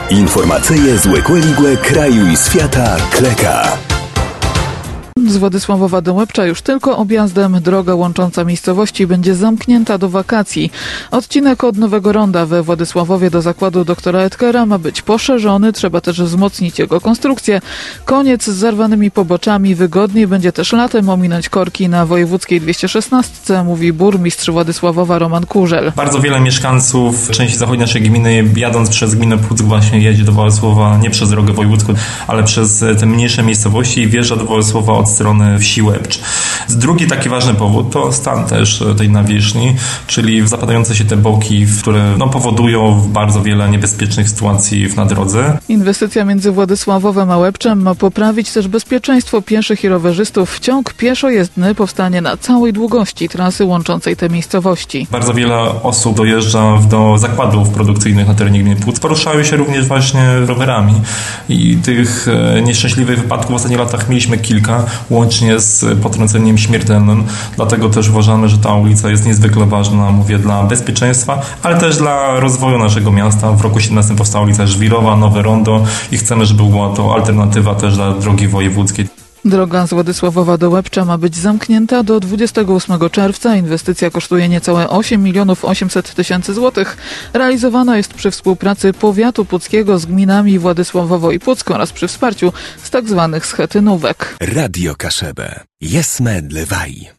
Informacyje z Łekłe kraju i świata Kleka. Z Władysławowa do Łebcza już tylko objazdem. Droga łącząca miejscowości będzie zamknięta do wakacji. Odcinek od Nowego Ronda we Władysławowie do zakładu doktora Edkera ma być poszerzony. Trzeba też wzmocnić jego konstrukcję. Koniec z zarwanymi poboczami. Wygodniej będzie też latem ominąć korki na wojewódzkiej 216, mówi burmistrz Władysławowa Roman Kurzel. Bardzo wiele mieszkańców części zachodniej naszej gminy, jadąc przez gminę Puck, właśnie jedzie do Władysława nie przez drogę wojewódzką, ale przez te mniejsze miejscowości i wjeżdża do Władysława od strony wsi Łebcz. Drugi taki ważny powód to stan też tej nawierzchni, czyli zapadające się te boki, które powodują bardzo wiele niebezpiecznych sytuacji na drodze. Inwestycja między Władysławowem a Łebczem ma poprawić też bezpieczeństwo pieszych i rowerzystów. Ciąg pieszo-jezdny powstanie na całej długości trasy łączącej te miejscowości. Bardzo wiele osób dojeżdża do zakładów produkcyjnych na terenie gminy Puck. Poruszają się również właśnie rowerami i tych nieszczęśliwych wypadków w ostatnich latach mieliśmy kilka, łącznie z potrąceniem śmiertelnym. Dlatego też uważamy, że ta ulica jest niezwykle ważna, mówię, dla bezpieczeństwa, ale też dla rozwoju naszego miasta. W roku 17 powstała ulica Żwirowa, Nowe Rondo i chcemy, żeby była to alternatywa też dla drogi wojewódzkiej. Droga z Władysławowa do Łebcza ma być zamknięta do 28 czerwca. Inwestycja kosztuje niecałe 8 800 000 złotych. Realizowana jest przy współpracy powiatu puckiego z gminami Władysławowo i Puck oraz przy wsparciu z tzw. schetynówek. Radio Kaszebę. Jesme dlewaj.